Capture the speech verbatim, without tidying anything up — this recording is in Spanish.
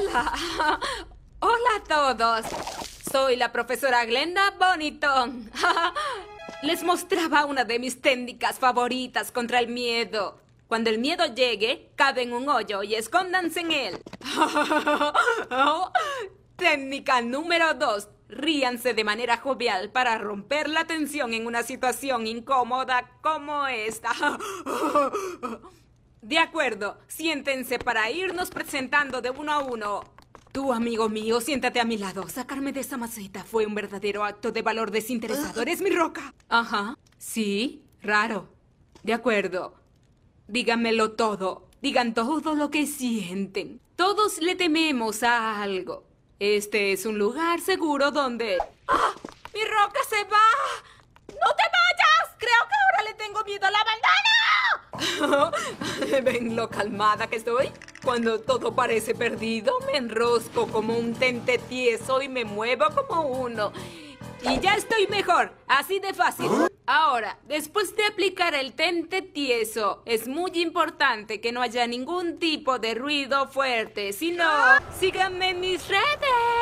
Hola. Hola a todos. Soy la profesora Glenda Bonitón. Les mostraba una de mis técnicas favoritas contra el miedo. Cuando el miedo llegue, cabe en un hoyo y escóndanse en él. Técnica número dos. Ríanse de manera jovial para romper la tensión en una situación incómoda como esta. De acuerdo, siéntense para irnos presentando de uno a uno. Tú, amigo mío, siéntate a mi lado. Sacarme de esa maceta fue un verdadero acto de valor desinteresado. ¡Eres mi roca! Ajá. Sí, raro. De acuerdo. Díganmelo todo. Digan todo lo que sienten. Todos le tememos a algo. Este es un lugar seguro donde... ¡Ah! ¡Mi roca se va! ¡No te vayas! Creo que ahora le tengo miedo a la bandana. ¿Ven lo calmada que estoy? Cuando todo parece perdido, me enrosco como un tente tieso y me muevo como uno. Y ya estoy mejor, así de fácil. Ahora, después de aplicar el tente tieso, es muy importante que no haya ningún tipo de ruido fuerte. Si no, síganme en mis redes.